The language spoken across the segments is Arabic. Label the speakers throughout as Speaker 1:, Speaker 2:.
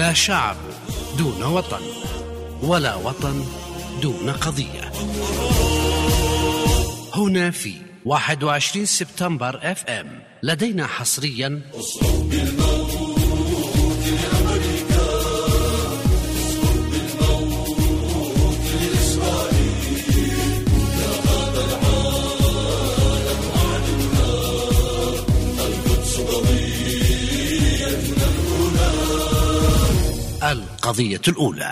Speaker 1: لا شعب دون وطن، ولا وطن دون قضية. هنا في 21 سبتمبر FM لدينا حصريا القضية الأولى،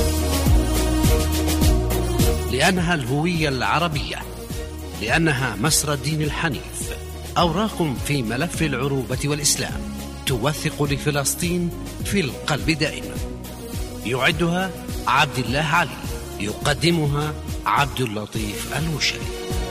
Speaker 1: لأنها الهوية العربية، لأنها مسرى الدين الحنيف، أوراق في ملف العروبة والإسلام توثق لفلسطين في القلب دائما. يعدها عبد الله علي، يقدمها عبد اللطيف المشري.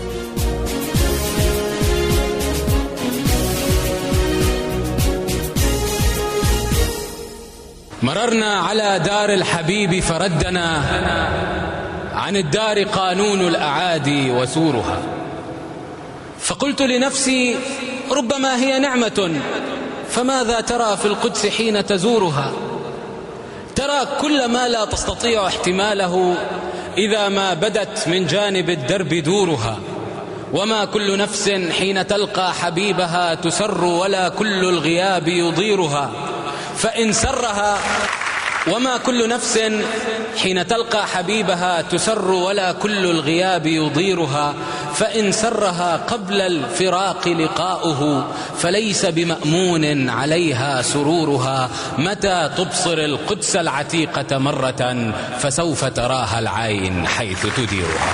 Speaker 2: مررنا على دار الحبيب فردنا عن الدار قانون الأعادي وسورها، فقلت لنفسي ربما هي نعمة، فماذا ترى في القدس حين تزورها؟ ترى كل ما لا تستطيع احتماله إذا ما بدت من جانب الدرب دورها، وما كل نفس حين تلقى حبيبها تسر ولا كل الغياب يضيرها، فإن سرها وما كل نفس حين تلقى حبيبها تسر ولا كل الغياب يضيرها، فإن سرها قبل الفراق لقاؤه فليس بمأمون عليها سرورها. متى تبصر القدس العتيقة مرة فسوف تراها العين حيث تديرها.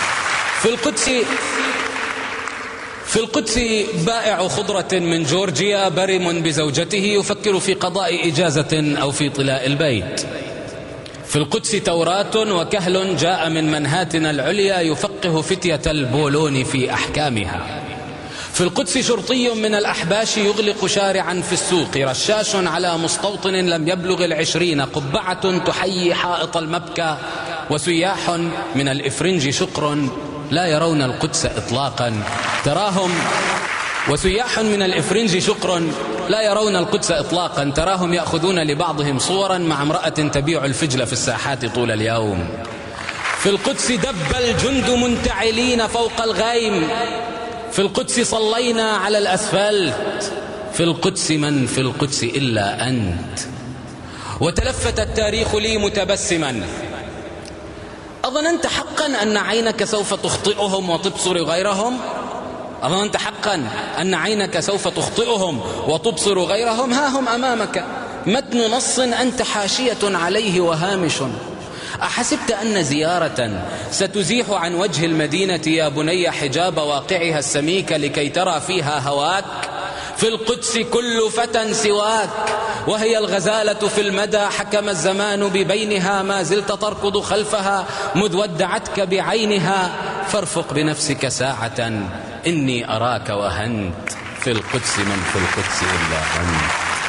Speaker 2: في القدس بائع خضرة من جورجيا برم بزوجته يفكر في قضاء إجازة أو في طلاء البيت. في القدس توراة وكهل جاء من منهاتن العليا يفقه فتية البولون في أحكامها. في القدس شرطي من الأحباش يغلق شارعا في السوق، رشاش على مستوطن لم يبلغ 20، قبعة تحيي حائط المبكى، وسياح من الإفرنج شقر لا يرون القدس إطلاقا تراهم يأخذون لبعضهم صورا مع امرأة تبيع الفجل في الساحات طول اليوم. في القدس دب الجند منتعلين فوق الغيم، في القدس صلينا على الأسفلت، في القدس من في القدس إلا أنت. وتلفت التاريخ لي متبسما، أظننت حقا أن عينك سوف تخطئهم وتبصر غيرهم؟ أظننت حقا أن عينك سوف تخطئهم وتبصر غيرهم؟ ها هم أمامك، متن نص أنت حاشية عليه وهامش. أحسبت أن زيارة ستزيح عن وجه المدينة يا بني حجاب واقعها السميك لكي ترى فيها هواك؟ في القدس كل فتى سواك، وهي الغزالة في المدى حكم الزمان ببينها، ما زلت تركض خلفها مذ ودعتك بعينها، فارفق بنفسك ساعة إني أراك وهنت، في القدس من في القدس إلا أنت.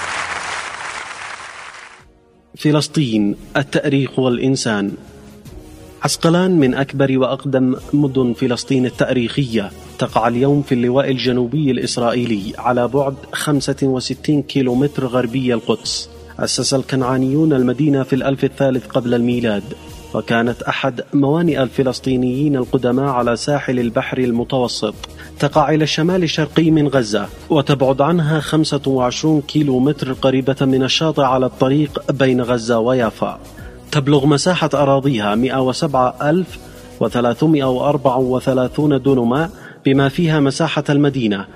Speaker 3: فلسطين، التاريخ والإنسان. عسقلان من أكبر وأقدم مدن فلسطين التاريخية، تقع اليوم في اللواء الجنوبي الإسرائيلي على بعد 65 كيلومتر غربي القدس. أسس الكنعانيون المدينة في 1000 الثالث قبل الميلاد، وكانت أحد موانئ الفلسطينيين القدماء على ساحل البحر المتوسط. تقع إلى الشمال الشرقي من غزة، وتبعد عنها 25 كيلومتر قريبة من الشاطئ على الطريق بين غزة ويافا. تبلغ مساحة أراضيها 107,334 دونما، بما فيها مساحة المدينة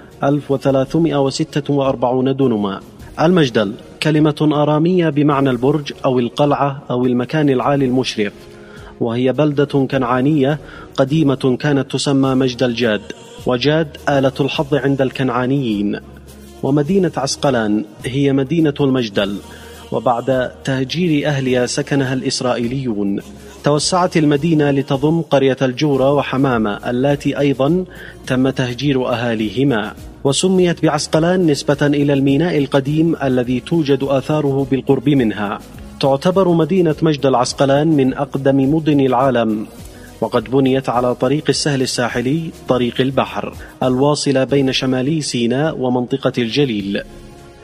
Speaker 3: 1346 دونما. المجدل كلمة أرامية بمعنى البرج أو القلعة أو المكان العالي المشرف، وهي بلدة كنعانية قديمة كانت تسمى مجد الجاد، وجاد آلة الحظ عند الكنعانيين. ومدينة عسقلان هي مدينة المجدل، وبعد تهجير أهلها سكنها الإسرائيليون. توسعت المدينة لتضم قرية الجورة وحمامة اللاتي أيضا تم تهجير أهاليهما، وسميت بعسقلان نسبة إلى الميناء القديم الذي توجد آثاره بالقرب منها. تعتبر مدينة مجد العسقلان من أقدم مدن العالم، وقد بنيت على طريق السهل الساحلي، طريق البحر الواصل بين شمالي سيناء ومنطقة الجليل.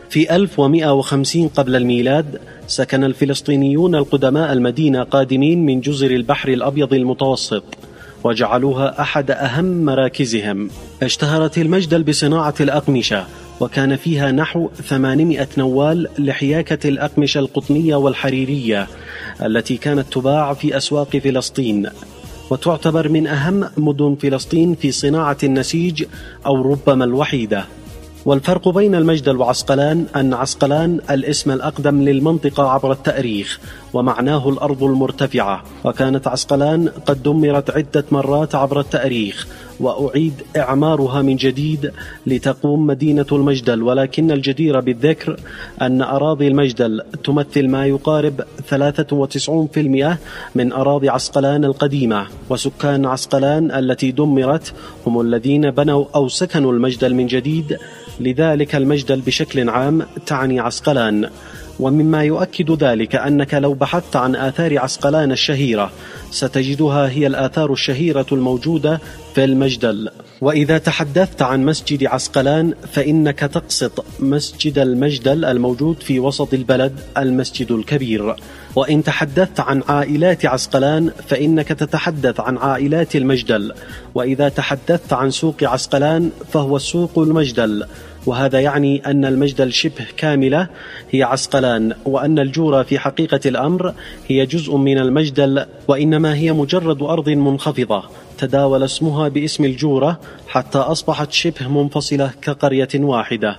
Speaker 3: في 1150 قبل الميلاد سكن الفلسطينيون القدماء المدينة قادمين من جزر البحر الأبيض المتوسط، وجعلوها أحد أهم مراكزهم. اشتهرت المجدل بصناعة الأقمشة، وكان فيها نحو 800 نوال لحياكة الأقمشة القطنية والحريرية التي كانت تباع في أسواق فلسطين، وتعتبر من أهم مدن فلسطين في صناعة النسيج أو ربما الوحيدة. والفرق بين المجدل وعسقلان أن عسقلان الاسم الأقدم للمنطقة عبر التاريخ، ومعناه الأرض المرتفعة، وكانت عسقلان قد دمرت عدة مرات عبر التاريخ وأعيد إعمارها من جديد لتقوم مدينة المجدل. ولكن الجدير بالذكر أن أراضي المجدل تمثل ما يقارب 93% من أراضي عسقلان القديمة، وسكان عسقلان التي دمرت هم الذين بنوا أو سكنوا المجدل من جديد، لذلك المجدل بشكل عام تعني عسقلان. ومما يؤكد ذلك أنك لو بحثت عن آثار عسقلان الشهيرة ستجدها هي الآثار الشهيرة الموجودة في المجدل. وإذا تحدثت عن مسجد عسقلان فإنك تقصد مسجد المجدل الموجود في وسط البلد، المسجد الكبير. وإن تحدثت عن عائلات عسقلان فإنك تتحدث عن عائلات المجدل. وإذا تحدثت عن سوق عسقلان فهو السوق المجدل، وهذا يعني أن المجدل شبه كاملة هي عسقلان، وأن الجورة في حقيقة الأمر هي جزء من المجدل، وإنما هي مجرد أرض منخفضة تداول اسمها باسم الجورة حتى أصبحت شبه منفصلة كقرية واحدة.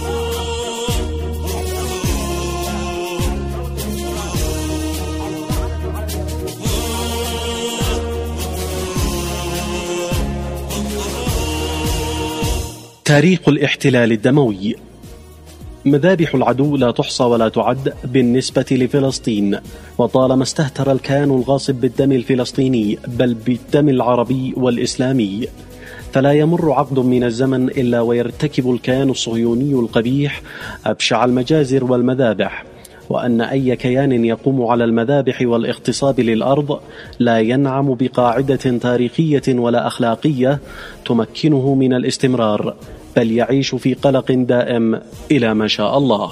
Speaker 3: تاريخ الاحتلال الدموي. مذابح العدو لا تحصى ولا تعد بالنسبة لفلسطين، وطالما استهتر الكيان الغاصب بالدم الفلسطيني بل بالدم العربي والإسلامي، فلا يمر عقد من الزمن إلا ويرتكب الكيان الصهيوني القبيح أبشع المجازر والمذابح، وأن أي كيان يقوم على المذابح والاغتصاب للأرض لا ينعم بقاعدة تاريخية ولا أخلاقية تمكنه من الاستمرار، بل يعيش في قلق دائم إلى ما شاء الله.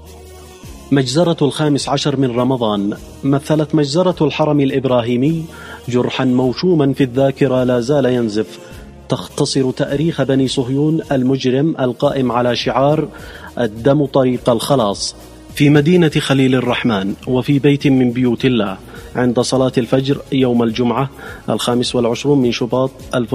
Speaker 3: مجزرة 15 من رمضان. مثلت مجزرة الحرم الإبراهيمي جرحا موشوما في الذاكرة لا زال ينزف، تختصر تاريخ بني صهيون المجرم القائم على شعار الدم طريق الخلاص في مدينة خليل الرحمن وفي بيت من بيوت الله عند صلاة الفجر يوم الجمعة 25 من شباط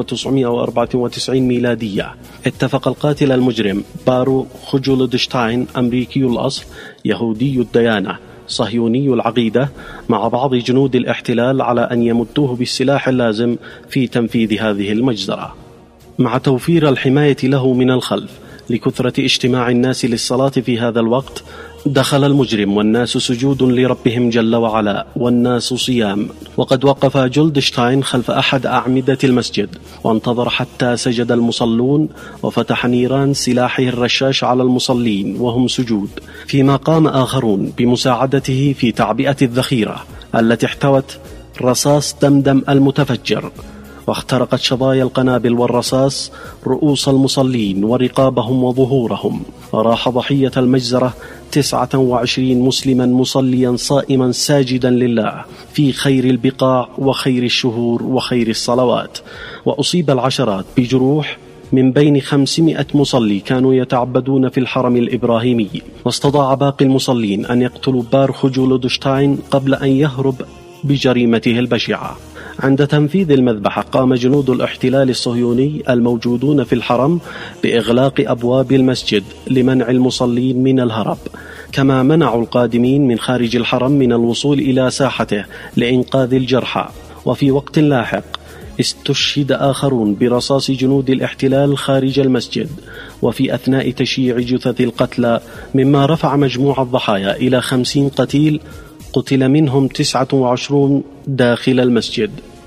Speaker 3: 1994 ميلادية. اتفق القاتل المجرم بارو خجولدشتاين أمريكي الأصل يهودي الديانة صهيوني العقيدة مع بعض جنود الاحتلال على أن يمدوه بالسلاح اللازم في تنفيذ هذه المجزرة، مع توفير الحماية له من الخلف. لكثرة اجتماع الناس للصلاة في هذا الوقت دخل المجرم والناس سجود لربهم جل وعلا والناس صيام، وقد وقف جولدشتاين خلف أحد أعمدة المسجد وانتظر حتى سجد المصلون وفتح نيران سلاحه الرشاش على المصلين وهم سجود، فيما قام آخرون بمساعدته في تعبئة الذخيرة التي احتوت رصاص دمدم المتفجر، واخترقت شظايا القنابل والرصاص رؤوس المصلين ورقابهم وظهورهم، وراح ضحية المجزرة 29 مسلما مصليا صائما ساجدا لله في خير البقاع وخير الشهور وخير الصلوات. وأصيب العشرات بجروح من بين 500 مصلي كانوا يتعبدون في الحرم الإبراهيمي. واستطاع باقي المصلين أن يقتلوا بار خجولدشتاين قبل أن يهرب بجريمته البشعة. عند تنفيذ المذبحة قام جنود الاحتلال الصهيوني الموجودون في الحرم بإغلاق أبواب المسجد لمنع المصلين من الهرب، كما منعوا القادمين من خارج الحرم من الوصول إلى ساحته لإنقاذ الجرحى. وفي وقت لاحق استشهد آخرون برصاص جنود الاحتلال خارج المسجد، وفي أثناء تشييع جثث القتلى، مما رفع مجموع الضحايا إلى 50 قتيل قتل منهم 29 داخل المسجد.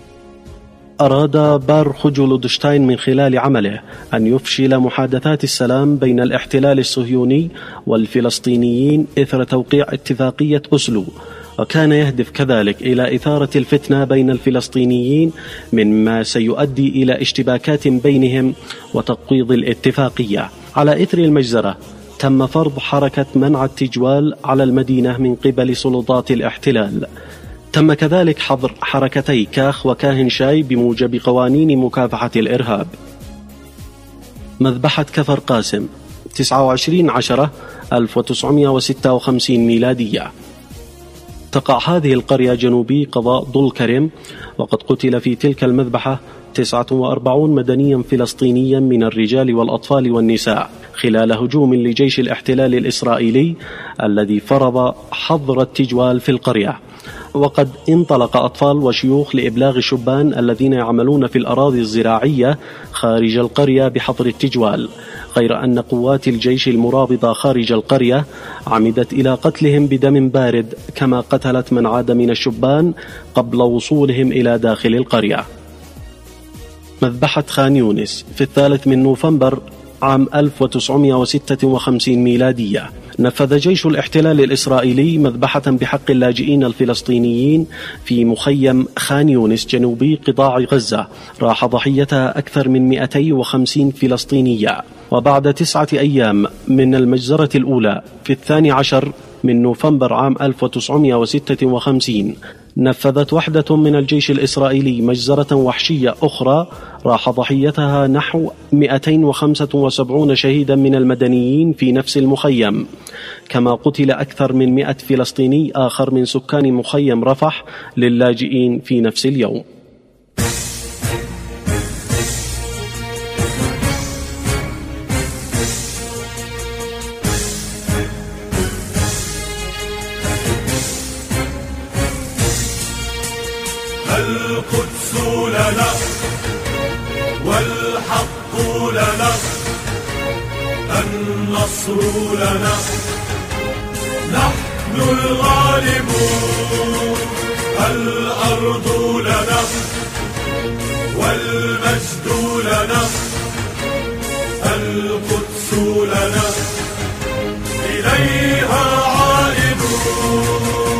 Speaker 3: أراد بار خجولدشتاين من خلال عمله أن يفشل محادثات السلام بين الاحتلال الصهيوني والفلسطينيين إثر توقيع اتفاقية أوسلو، وكان يهدف كذلك إلى إثارة الفتنة بين الفلسطينيين مما سيؤدي إلى اشتباكات بينهم وتقويض الاتفاقية. على إثر المجزرة تم فرض حركة منع التجوال على المدينة من قبل سلطات الاحتلال. تم كذلك حظر حركتي كاخ وكاهن شاي بموجب قوانين مكافحة الإرهاب. مذبحة كفر قاسم 29/10/1956 ميلادية. تقع هذه القرية جنوبي قضاء ضل كرم، وقد قتل في تلك المذبحة 49 مدنيا فلسطينيا من الرجال والأطفال والنساء خلال هجوم لجيش الاحتلال الإسرائيلي الذي فرض حظر التجوال في القرية. وقد انطلق أطفال وشيوخ لإبلاغ الشبان الذين يعملون في الأراضي الزراعية خارج القرية بحظر التجوال، غير أن قوات الجيش المرابطة خارج القرية عمدت إلى قتلهم بدم بارد، كما قتلت من عاد من الشبان قبل وصولهم إلى داخل القرية. مذبحة خان يونس في 3 نوفمبر عام 1956 ميلادية. نفذ جيش الاحتلال الإسرائيلي مذبحة بحق اللاجئين الفلسطينيين في مخيم خان يونس جنوبي قطاع غزة، راح ضحيتها أكثر من 250 فلسطينية. وبعد 9 أيام من المجزرة الأولى في 12 نوفمبر عام 1956 نفذت وحدة من الجيش الإسرائيلي مجزرة وحشية أخرى راح ضحيتها نحو 275 شهيدا من المدنيين في نفس المخيم، كما قتل أكثر من 100 فلسطيني آخر من سكان مخيم رفح للاجئين في نفس اليوم.
Speaker 4: القدس لنا والحق لنا، النصر لنا، نحن الغالبون، الأرض لنا والمجد لنا، القدس لنا إليها عائدون.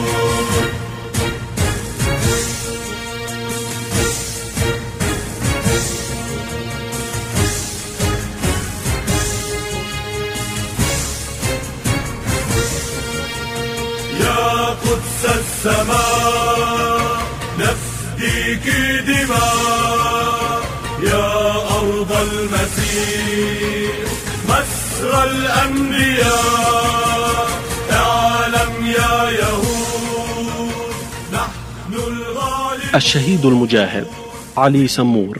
Speaker 4: قدس السماء نفديك دماء، يا أرض المسيح مسرى الأنبياء، اعلم يا يهود نحن الغالبون.
Speaker 3: الشهيد المجاهد علي سمور.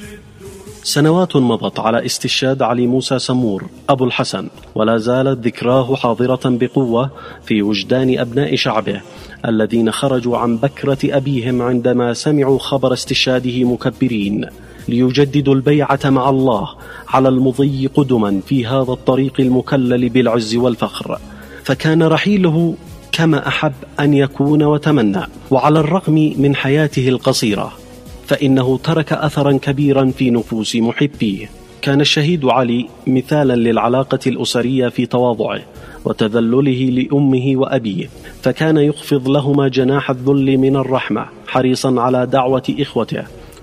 Speaker 3: سنوات مضت على استشهاد علي موسى سمور أبو الحسن، ولا زالت ذكراه حاضرة بقوة في وجدان أبناء شعبه الذين خرجوا عن بكرة أبيهم عندما سمعوا خبر استشهاده مكبرين، ليجددوا البيعة مع الله على المضي قدما في هذا الطريق المكلل بالعز والفخر. فكان رحيله كما أحب أن يكون وتمنى، وعلى الرغم من حياته القصيرة فإنه ترك أثرا كبيرا في نفوس محبيه. كان الشهيد علي مثالا للعلاقة الأسرية في تواضعه وتذلله لأمه وأبيه، فكان يخفض لهما جناح الذل من الرحمة، حريصا على دعوة إخوته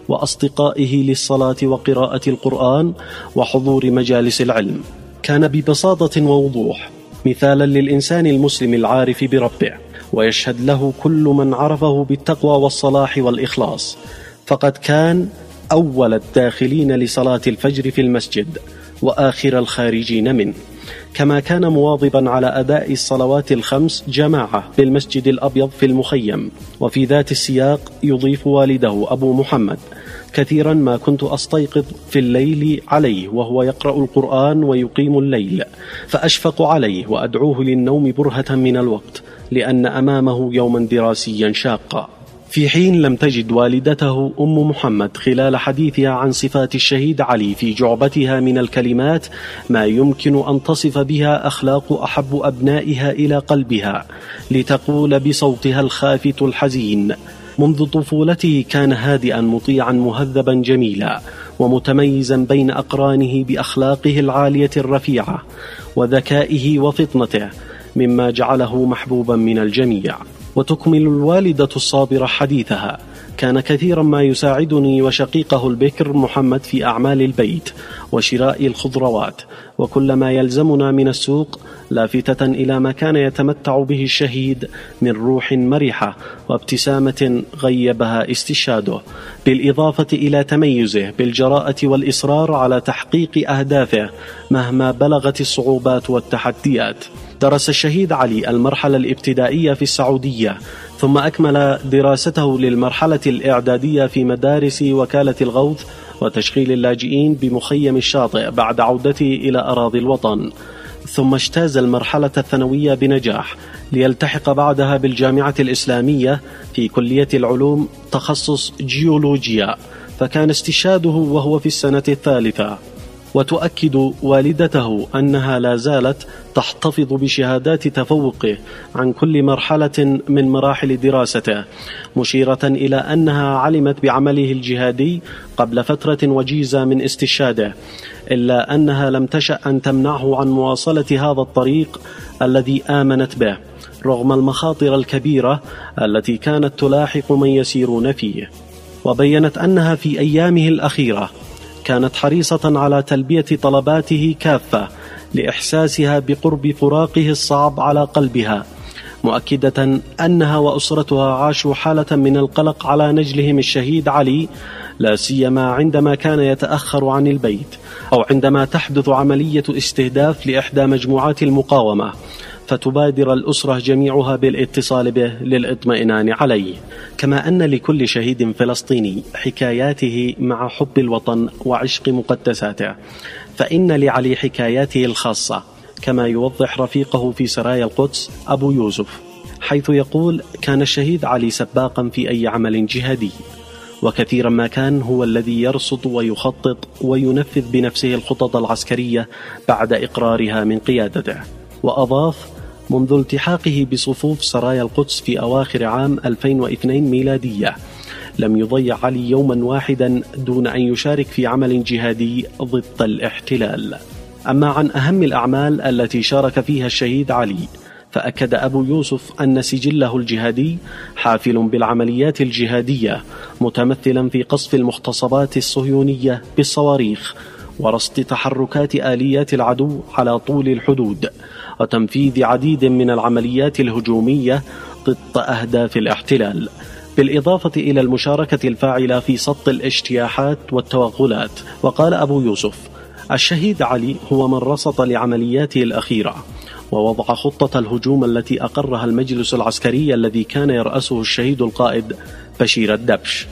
Speaker 3: وأصدقائه للصلاة وقراءة القرآن وحضور مجالس العلم. كان ببساطة ووضوح مثالا للإنسان المسلم العارف بربه، ويشهد له كل من عرفه بالتقوى والصلاح والإخلاص، فقد كان أول الداخلين لصلاة الفجر في المسجد وآخر الخارجين منه، كما كان مواظبا على أداء الصلوات الخمس جماعة في المسجد الأبيض في المخيم. وفي ذات السياق يضيف والده أبو محمد: كثيرا ما كنت أستيقظ في الليل عليه وهو يقرأ القرآن ويقيم الليل، فأشفق عليه وأدعوه للنوم برهة من الوقت، لأن أمامه يوما دراسيا شاقا. في حين لم تجد والدته أم محمد خلال حديثها عن صفات الشهيد علي في جعبتها من الكلمات ما يمكن أن تصف بها أخلاق أحب أبنائها إلى قلبها، لتقول بصوتها الخافت الحزين: منذ طفولته كان هادئا مطيعا مهذبا جميلا ومتميزا بين أقرانه بأخلاقه العالية الرفيعة وذكائه وفطنته، مما جعله محبوبا من الجميع. وتكمل الوالدة الصابرة حديثها: كان كثيرا ما يساعدني وشقيقه البكر محمد في أعمال البيت، وشراء الخضروات وكل ما يلزمنا من السوق، لافتة إلى ما كان يتمتع به الشهيد من روح مرحة وابتسامة غيبها استشهاده، بالإضافة إلى تميزه بالجراءة والإصرار على تحقيق أهدافه مهما بلغت الصعوبات والتحديات. درس الشهيد علي المرحلة الابتدائية في السعودية، ثم أكمل دراسته للمرحلة الإعدادية في مدارس وكالة الغوث وتشغيل اللاجئين بمخيم الشاطئ بعد عودته إلى أراضي الوطن، ثم اجتاز المرحلة الثانوية بنجاح ليلتحق بعدها بالجامعة الإسلامية في كلية العلوم تخصص جيولوجيا، فكان استشهاده وهو في السنة الثالثة. وتؤكد والدته أنها لا زالت تحتفظ بشهادات تفوقه عن كل مرحلة من مراحل دراسته، مشيرة إلى أنها علمت بعمله الجهادي قبل فترة وجيزة من استشهاده، إلا أنها لم تشأ أن تمنعه عن مواصلة هذا الطريق الذي آمنت به رغم المخاطر الكبيرة التي كانت تلاحق من يسيرون فيه. وبينت أنها في أيامه الأخيرة كانت حريصة على تلبية طلباته كافة لإحساسها بقرب فراقه الصعب على قلبها، مؤكدة أنها وأسرتها عاشوا حالة من القلق على نجلهم الشهيد علي، لا سيما عندما كان يتأخر عن البيت أو عندما تحدث عملية استهداف لإحدى مجموعات المقاومة، فتبادر الأسرة جميعها بالاتصال به للإطمئنان عليه. كما أن لكل شهيد فلسطيني حكاياته مع حب الوطن وعشق مقدساته، فإن لعلي حكاياته الخاصة، كما يوضح رفيقه في سرايا القدس أبو يوسف، حيث يقول: كان الشهيد علي سباقا في أي عمل جهادي، وكثيرا ما كان هو الذي يرصد ويخطط وينفذ بنفسه الخطط العسكرية بعد إقرارها من قيادته. وأضاف: منذ التحاقه بصفوف سرايا القدس في أواخر عام 2002 ميلادية لم يضيع علي يوما واحدا دون أن يشارك في عمل جهادي ضد الاحتلال. أما عن أهم الأعمال التي شارك فيها الشهيد علي، فأكد أبو يوسف أن سجله الجهادي حافل بالعمليات الجهادية، متمثلا في قصف المغتصبات الصهيونية بالصواريخ ورصد تحركات آليات العدو على طول الحدود، وتنفيذ عديد من العمليات الهجومية ضد أهداف الاحتلال، بالإضافة إلى المشاركة الفاعلة في سط الاجتياحات والتوغلات. وقال أبو يوسف: الشهيد علي هو من رصد لعملياته الأخيرة ووضع خطة الهجوم التي أقرها المجلس العسكري الذي كان يرأسه الشهيد القائد بشير الدبش،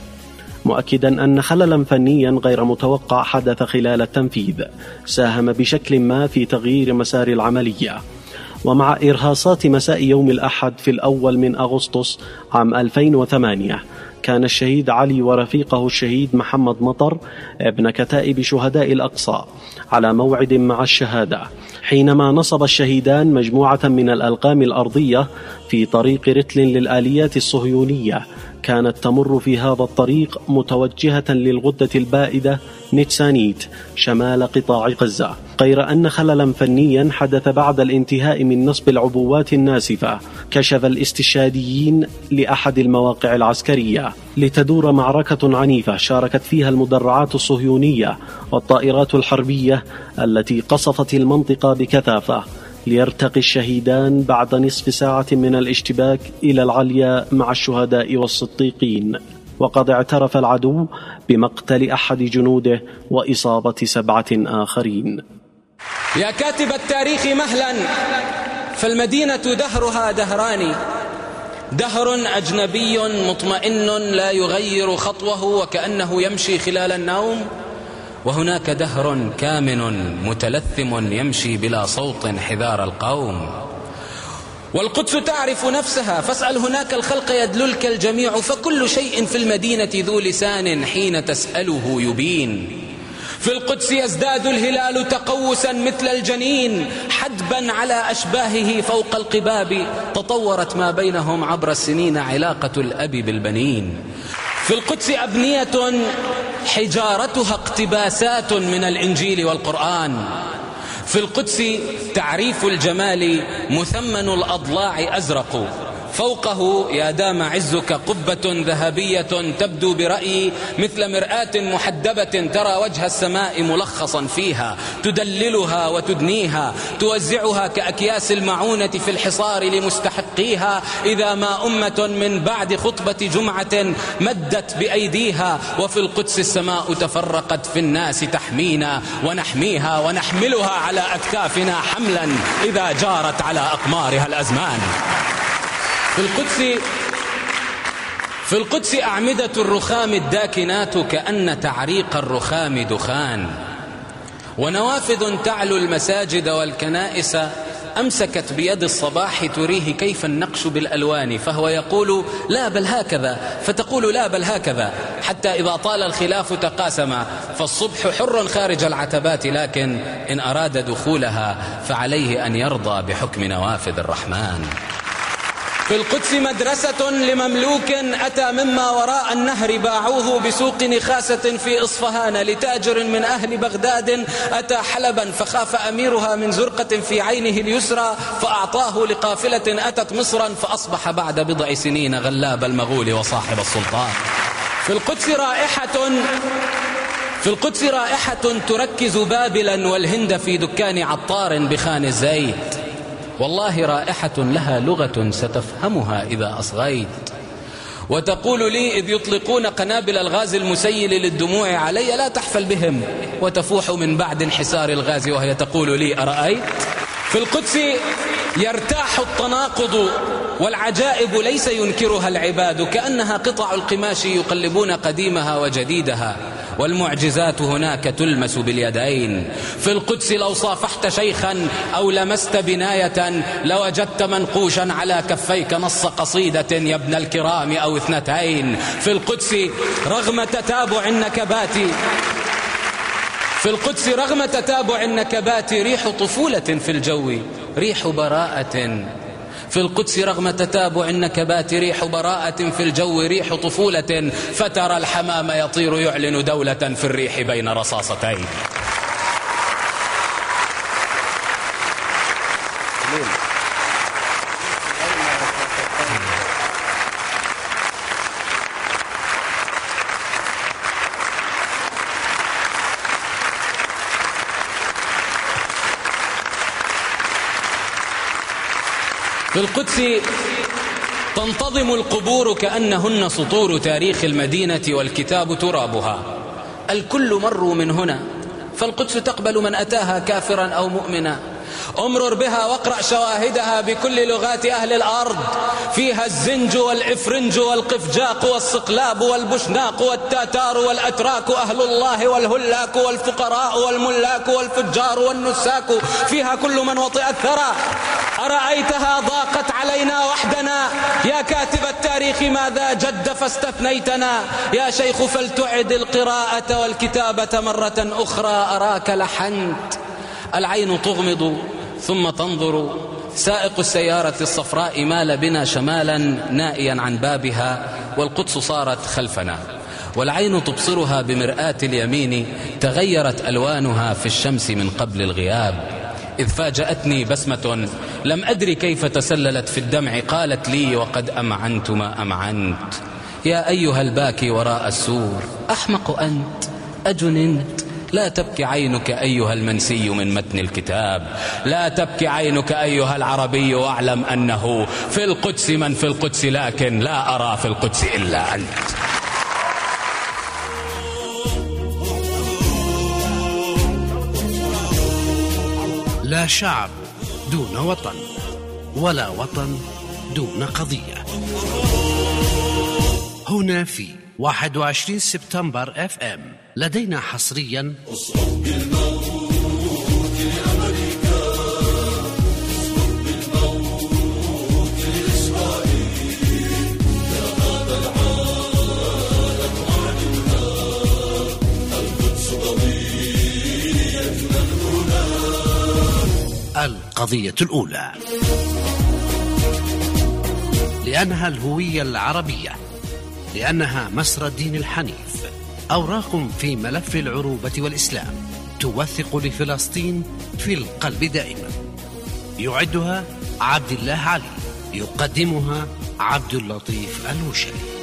Speaker 3: مؤكدا أن خللا فنيا غير متوقع حدث خلال التنفيذ ساهم بشكل ما في تغيير مسار العملية. ومع إرهاصات مساء يوم الأحد في الأول من أغسطس عام 2008 كان الشهيد علي ورفيقه الشهيد محمد مطر ابن كتائب شهداء الأقصى على موعد مع الشهادة، حينما نصب الشهيدان مجموعة من الألقام الأرضية في طريق رتل للآليات الصهيونية كانت تمر في هذا الطريق متوجهة للغدة البائدة نتسانيت شمال قطاع غزة، غير أن خللا فنيا حدث بعد الانتهاء من نصب العبوات الناسفة كشف الاستشهاديين لأحد المواقع العسكرية لتدور معركة عنيفة شاركت فيها المدرعات الصهيونية والطائرات الحربية التي قصفت المنطقة بكثافة، ليرتقي الشهيدان بعد نصف ساعة من الاشتباك إلى العليا مع الشهداء والصديقين. وقد اعترف العدو بمقتل أحد جنوده وإصابة 7 آخرين.
Speaker 2: يا كاتب التاريخ مهلا، فالمدينة دهرها دهران: دهر أجنبي مطمئن لا يغير خطوه وكأنه يمشي خلال النوم، وهناك دهر كامن متلثم يمشي بلا صوت حذار القوم. والقدس تعرف نفسها، فاسأل هناك الخلق يدللك الجميع، فكل شيء في المدينة ذو لسان حين تسأله يبين. في القدس يزداد الهلال تقوسا مثل الجنين، حدبا على أشباهه فوق القباب، تطورت ما بينهم عبر السنين علاقة الأب بالبنين. في القدس أبنية حجارتها اقتباسات من الإنجيل والقرآن. في القدس تعريف الجمال مثمن الأضلاع أزرق. فوقه يا دام عزك قبة ذهبية تبدو برأيي مثل مرآة محدبة ترى وجه السماء ملخصا فيها، تدللها وتدنيها، توزعها كأكياس المعونة في الحصار لمستحقيها، إذا ما أمة من بعد خطبة جمعة مدت بأيديها، وفي القدس السماء تفرقت في الناس تحمينا ونحميها ونحملها على أكتافنا حملا إذا جارت على أقمارها الأزمان. في القدس أعمدة الرخام الداكنات كأن تعريق الرخام دخان، ونوافذ تعلو المساجد والكنائس أمسكت بيد الصباح تريه كيف النقش بالألوان، فهو يقول لا بل هكذا، فتقول لا بل هكذا، حتى إذا طال الخلاف تقاسم، فالصبح حر خارج العتبات، لكن إن أراد دخولها فعليه أن يرضى بحكم نوافذ الرحمن. في القدس مدرسة لمملوك أتى مما وراء النهر باعوه بسوق نخاسة في إصفهان، لتاجر من أهل بغداد أتى حلبا فخاف أميرها من زرقة في عينه اليسرى فأعطاه لقافلة أتت مصرا، فأصبح بعد بضع سنين غلاب المغول وصاحب السلطان. في القدس رائحة تركز بابلا والهند في دكان عطار بخان الزيت، والله رائحة لها لغة ستفهمها إذا أصغيت. وتقول لي إذ يطلقون قنابل الغاز المسيل للدموع علي لا تحفل بهم، وتفوح من بعد انحسار الغاز وهي تقول لي أرأيت. في القدس يرتاح التناقض والعجائب ليس ينكرها العباد، كأنها قطع القماش يقلبون قديمها وجديدها، والمعجزات هناك تلمس باليدين. في القدس لو صافحت شيخا أو لمست بناية لوجدت منقوشا على كفيك نص قصيدة يا ابن الكرام أو اثنتين. في القدس رغم تتابع النكبات ريح طفولة في الجو، ريح براءة. في القدس رغم تتابع النكبات ريح براءة في الجو، ريح طفولة، فترى الحمام يطير يعلن دولة في الريح بين رصاصتين. في القدس تنتظم القبور كأنهن سطور تاريخ المدينة والكتاب ترابها، الكل مروا من هنا، فالقدس تقبل من أتاها كافرا أو مؤمنا. امرر بها واقرأ شواهدها بكل لغات أهل الأرض، فيها الزنج والإفرنج والقفجاق والصقلاب والبشناق والتاتار والأتراك، أهل الله والهلاك والفقراء والملاك والفجار والنساك، فيها كل من وطئ الثرى. أرأيتها ضاقت علينا وحدنا، يا كاتب التاريخ ماذا جد فاستثنيتنا، يا شيخ فلتعد القراءة والكتابة مرة أخرى، أراك لحنت. العين تغمض ثم تنظر، سائق السيارة الصفراء مال بنا شمالا نائيا عن بابها، والقدس صارت خلفنا، والعين تبصرها بمرآة اليمين، تغيرت ألوانها في الشمس من قبل الغياب، إذ فاجأتني بسمة لم أدري كيف تسللت في الدمع، قالت لي وقد أمعنت ما أمعنت، يا أيها الباكي وراء السور، أحمق أنت أجننت، لا تبكي عينك أيها المنسي من متن الكتاب، لا تبكي عينك أيها العربي، واعلم أنه في القدس من في القدس، لكن لا أرى في القدس إلا أنت.
Speaker 1: لا شعب دون وطن، ولا وطن دون قضية. هنا في 21 سبتمبر FM لدينا حصريا القضية الأولى، لأنها الهوية العربية، لأنها مسرى الدين الحنيف، أوراق في ملف العروبة والإسلام، توثق لفلسطين في القلب دائما. يعدها عبد الله علي، يقدمها عبد اللطيف الوشري.